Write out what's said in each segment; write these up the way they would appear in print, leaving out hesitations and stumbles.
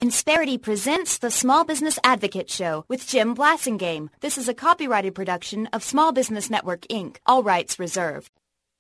Insperity presents the Small Business Advocate Show with Jim Blasingame. This is a copyrighted production of Small Business Network, Inc., all rights reserved.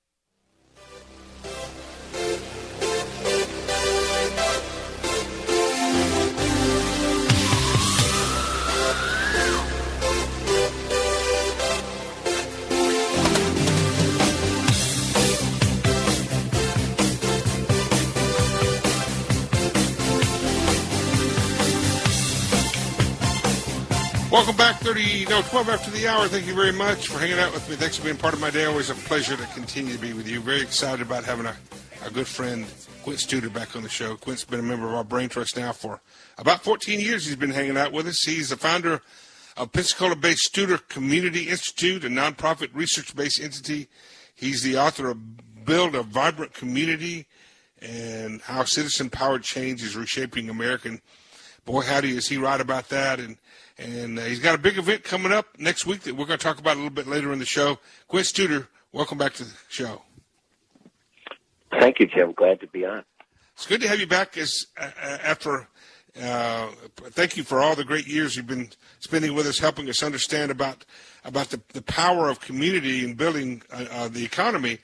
Welcome back, 12 after the hour. Thank you very much for hanging out with me. Thanks for being part of my day. Always a pleasure to continue to be with you. Very excited about having a good friend, Quint Studer, back on the show. Quint's been a member of our Brain Trust now for about 14 years. He's been hanging out with us. He's the founder of Pensacola-based Studer Community Institute, a nonprofit research-based entity. He's the author of Build a Vibrant Community and How Citizen-Powered Change is Reshaping American. Boy, howdy, is he right about that. And he's got a big event coming up next week that we're going to talk about a little bit later in the show. Quint Studer, welcome back to the show. Thank you, Jim. Glad to be on. It's good to have you back. Thank you for all the great years you've been spending with us, helping us understand about the power of community in building the economy.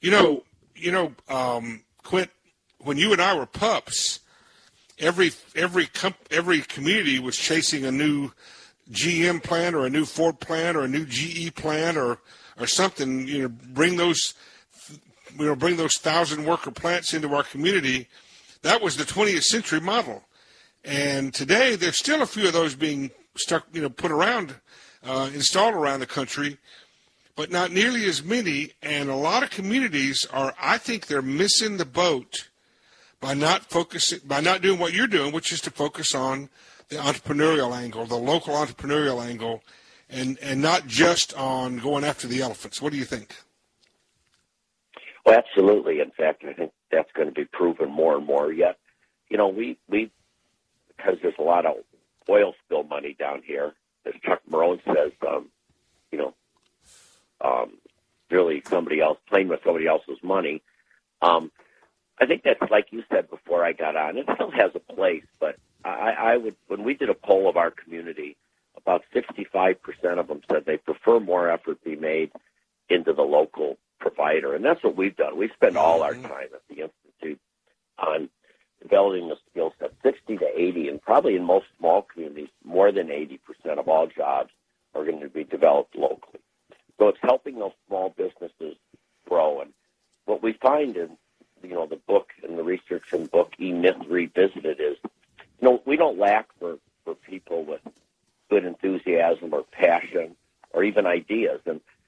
Quint, when you and I were pups, every community was chasing a new GM plant or a new Ford plant or a new GE plant or something. Bring those 1,000 worker plants into our community. That was the 20th century model, and today there's still a few of those being put around, installed around the country, but not nearly as many. And a lot of communities I think they're missing the boat by not doing what you're doing, which is to focus on the entrepreneurial angle, the local entrepreneurial angle, and not just on going after the elephants. What do you think? Well, absolutely. In fact, I think that's going to be proven more and more. Yet, we because there's a lot of oil spill money down here, as Chuck Marohn says, really playing with somebody else's money. I think that's, like you said before I got on, it still has a place, but when we did a poll of our community, about 65% of them said they prefer more effort be made into the local provider. And that's what we've done. We spend all our time at the Institute on developing the skill set, 60 to 80, and probably in most small communities, more than 80% of all jobs are going to be developed locally. So it's helping those small businesses grow. And what we find in the book and the research in the book, E-Myth Revisited, is, we don't lack for people with good enthusiasm or passion or even ideas.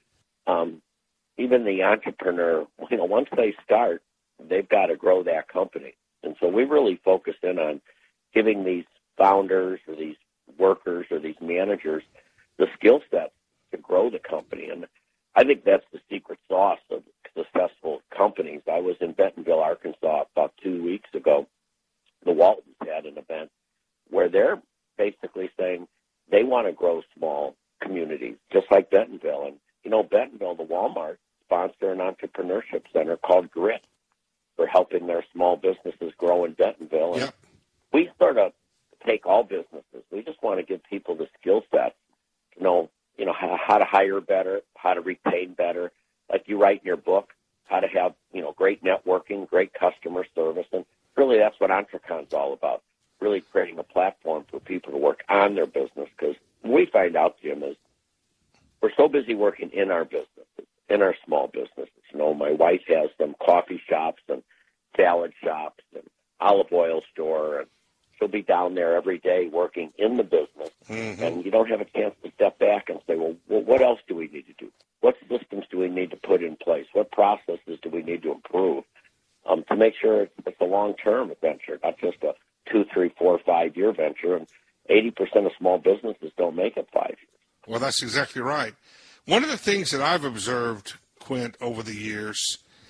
And even the entrepreneur, once they start, they've got to grow that company. And so we really focus in on giving these founders or these workers or these managers the skill set to grow the company. And I think that's the secret sauce of successful companies. I was in Bentonville, Arkansas about 2 weeks ago. The Waltons had an event where they're basically saying they want to grow small communities, just like Bentonville. And, Bentonville, the Walmart, sponsor an entrepreneurship center called GRIT for helping their small businesses grow in Bentonville. And we sort of take all businesses. We just want to give people the skill set to know, how to hire better, how to retain better, like you write in your book, how to have, great networking, great customer service. And really that's what Entrecon's all about, really creating a platform for people to work on their business. Because what we find out, Jim, is we're so busy working in our businesses, in our small businesses. My wife has some coffee shops and salad shops and olive oil store, and she'll be down there every day working in the business. Mm-hmm. And you don't have a chance to step back and say, well, what else do we need to do? What systems do we need to put in place? What processes do we need to improve to make sure it's a long-term venture, not just a 2, 3, 4, 5 year venture? And 80% of small businesses don't make it 5 years. Well, that's exactly right. One of the things that I've observed, Quint, over the years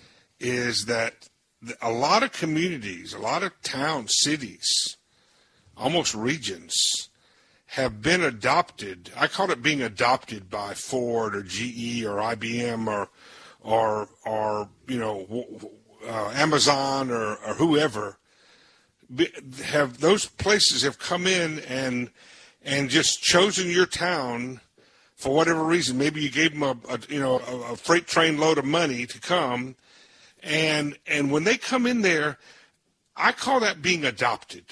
is that a lot of communities, a lot of towns, cities, almost regions, have been adopted. I call it being adopted by Ford or GE or IBM or Amazon or whoever, have those places have come in and just chosen your town for whatever reason. Maybe you gave them a freight train load of money to come, and when they come in there, I call that being adopted.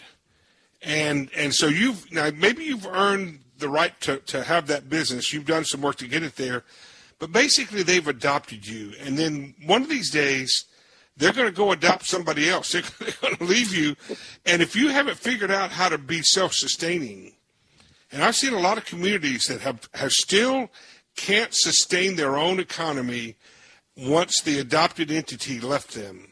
And so maybe you've earned the right to have that business. You've done some work to get it there, but basically they've adopted you. And then one of these days, they're going to go adopt somebody else. They're going to leave you. And if you haven't figured out how to be self-sustaining, and I've seen a lot of communities that have still can't sustain their own economy once the adopted entity left them.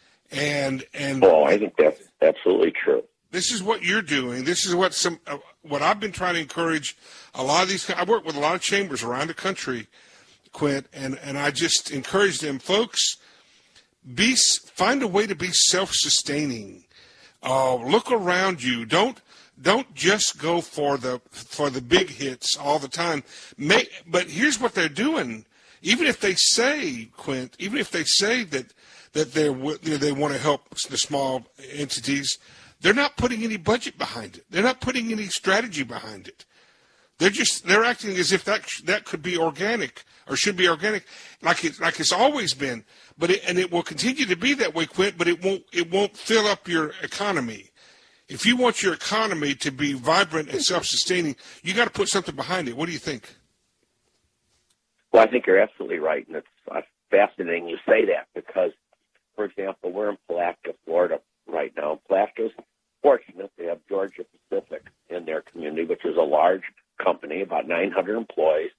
And I think that's absolutely true. This is what you're doing. This is what I've been trying to encourage a lot of these. I work with a lot of chambers around the country, Quint, and I just encourage them, folks, find a way to be self-sustaining. Look around you. Don't just go for the big hits all the time. But here's what they're doing. Even if they say, Quint, that they want to help the small entities, they're not putting any budget behind it. They're not putting any strategy behind it. They're acting as if that could be organic or should be organic, like it's always been. But it will continue to be that way, Quint. But it won't fill up your economy. If you want your economy to be vibrant and self-sustaining, you got to put something behind it. What do you think? Well, I think you're absolutely right, and it's fascinating you say that because, for example, we're in Palatka, Florida right now. Palatka's fortunate. They have Georgia Pacific in their community, which is a large company, about 900 employees.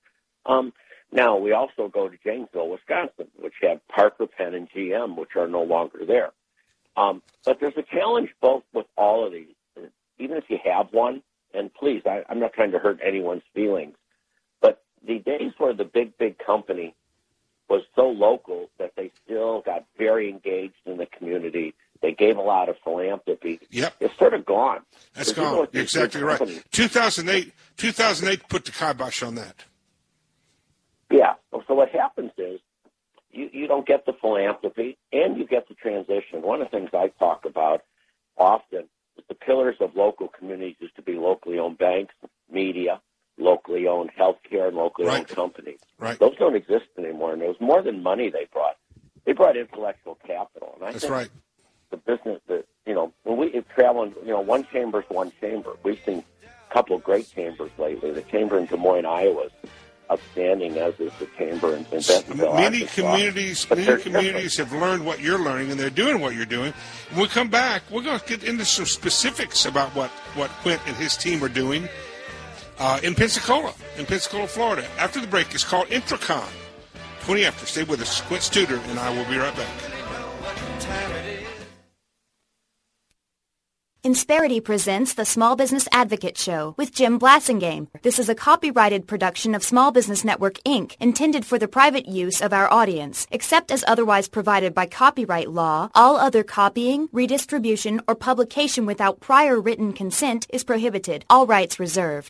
Now, we also go to Janesville, Wisconsin, which had Parker, Penn, and GM, which are no longer there. But there's a challenge both with all of these. Even if you have one, and please, I'm not trying to hurt anyone's feelings, but the days where the big company was so local that they still got very engaged in the community, they gave a lot of philanthropy. Yep. It's sort of gone. That's gone. You're exactly right. 2008 put the kibosh on that. Yeah. So what happens is you don't get the philanthropy and you get the transition. One of the things I talk about often is the pillars of local communities used to be locally owned banks, media, locally owned healthcare, and locally owned companies. Right. Those don't exist anymore, and it was more than money they brought. They brought intellectual capital. And I That's think right. the business that, when we travel, one chamber's one chamber. We've seen a couple of great chambers lately. The chamber in Des Moines, Iowa is outstanding, as is the chamber in Bentonville. Many communities have learned what you're learning, and they're doing what you're doing. When we come back, we're going to get into some specifics about what Quint and his team are doing in Pensacola, Florida. After the break, it's called Intracon. 20 after. Stay with us. Quint Studer and I will be right back. Insperity presents the Small Business Advocate Show with Jim Blasingame. This is a copyrighted production of Small Business Network, Inc., intended for the private use of our audience. Except as otherwise provided by copyright law, all other copying, redistribution, or publication without prior written consent is prohibited. All rights reserved.